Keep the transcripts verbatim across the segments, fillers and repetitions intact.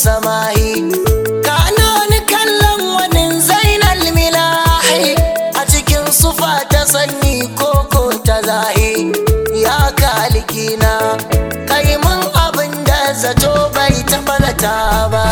samahi kanoni kallon wani zainal milahi a cikin sufa ta sanyi koko ta zahi ya kalikina kai mun abin da zato bai taɓa zata ba.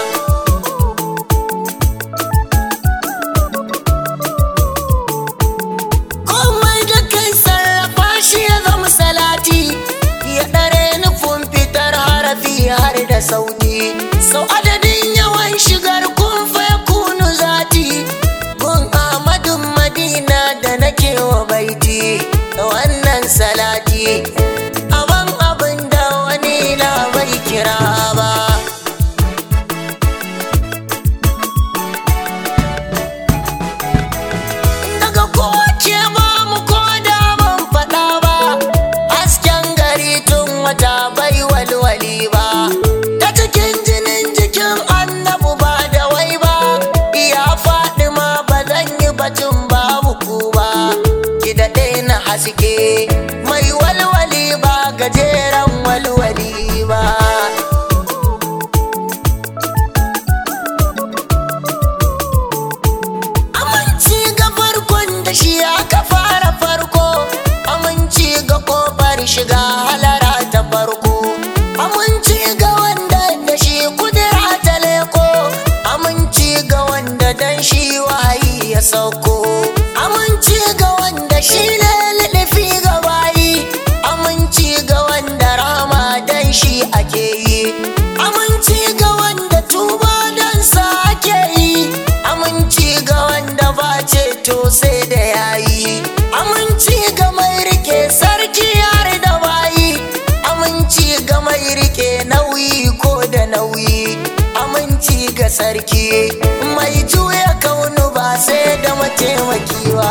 Komai da kai sarrafa shi ya zama salati ya ɗare nufin fitar harafi har da sauti sau adadin yawan shigar kun fa kunu zati gun Ahmadun Madina da nake wa baiti wannan salati aban abin da wani na bai kira ba. Daga kowace ba mu ko da ban faɗa ba hasken gari tun wata bai walwali ba ta cikin jinin jikin annabu ba da wai ba iya faɗi ma ba zan yi batun babu ku ba ki daɗe na haske mai walwali ba gajeren walwali ba. Aminci ga farkon da shi aka fara farko aminci ga kofar shiga halara ta farko aminci ga wanda da shi kudura ta leko aminci ga wanda dan shi wahayi ya sauko aminci ga wanda shi ne lilifi ga bayi aminci ga wanda rama dan shi ake yi aminci ga wanda tuba dan sa ake yi aminci ga wanda ba ceto sai da yayi aminci ga mai rike sarki har da bayi aminci ga mai rike nauyi ko da nauyi aminci ga sarki mai juya kaunu ba sai da mataimaki ba.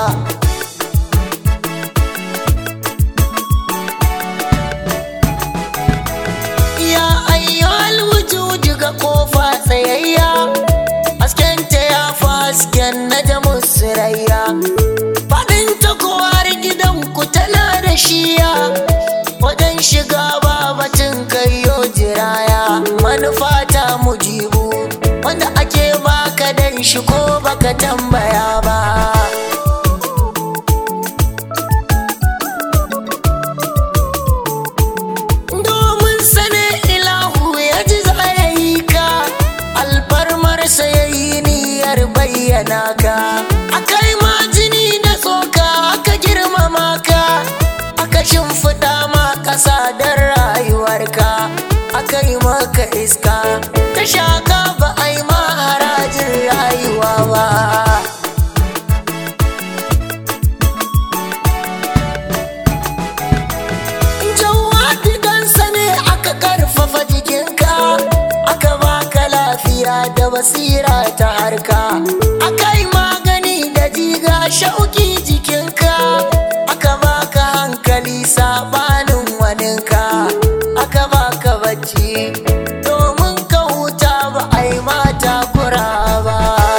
Ya ayyuhal wujud ga kofa tsayayya haskenta ya fi hasken na jamus sirayya faɗin ta kowar gidanku tana da shiya wajen shiga babatin kayo jiraya manufa ta mujibu wanda ake baka dan shi ko baka tambaya ba. Domin sane ilahu ya ji zayayi ka alfarmarsa ya yi niyyar bayyana ka akai ma jini da tsoka aka girmama ka aka shimfiɗa ma ƙasa don rayuwarka aka yi maka iska ta shaka ba a yi ma harajin rayuwa ba. Jawadi dan sane aka karfafa jikinka aka baka lafiya da basira ta harka aka yi magani da jiga shauki jikinka aka baka hankali sabanin waninka aka baka bacci domin ka huta ba a yi mata kura ba.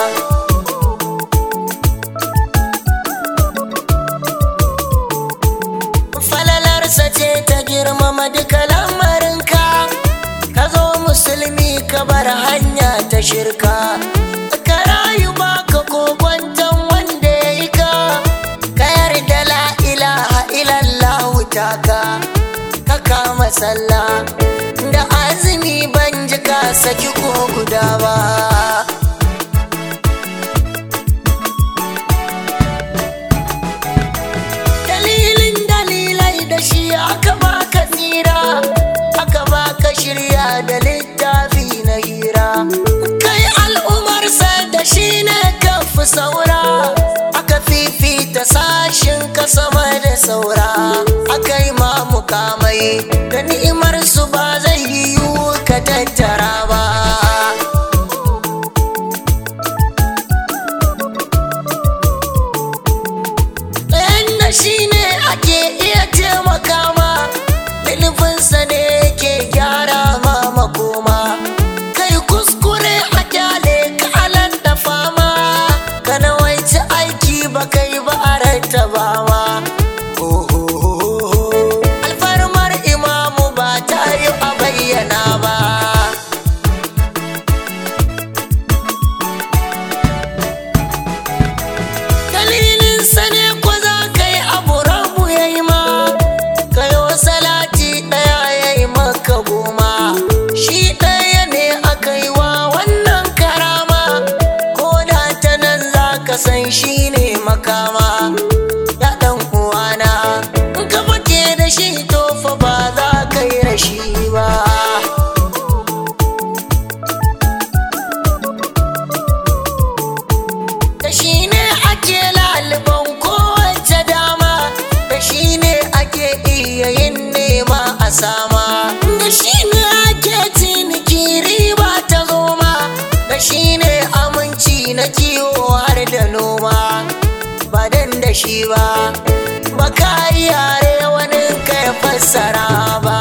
Falalarsa ce ta girmama duka lamarinka ka zo musulmi ka bar hanya ta shirka ka rayu baka kokwanton wanda ya yi ka ka yarda la ilaha illallahu taka ka kama sallah da azumi ban ji ka saki ko guda ba. Dalilin dalilai da shi aka baka tsira aka baka shirya da littafi na hira kai al'umarsa da shi ne ka fi saura aka fifita sashin ka sama da saura aka yi ma mukamai da ni'imar su ba zai yiwu ka tattara ba. Yanda shi ne ake iya taimaka ma ilifinsa ne ke gyara ma makoma kai kuskure a kyale ka alan da fama ka nawaici aiki ba kai ba a rattaba ma. Alfarmar imamu ba ta yi a bayyana ba sama. Da shi ne ake ciniki riba ta zoma, da shi ne aminci na kiwo har da noma. Ba dan da shi ba, ba ka yi yare wani ka ya fassara ba.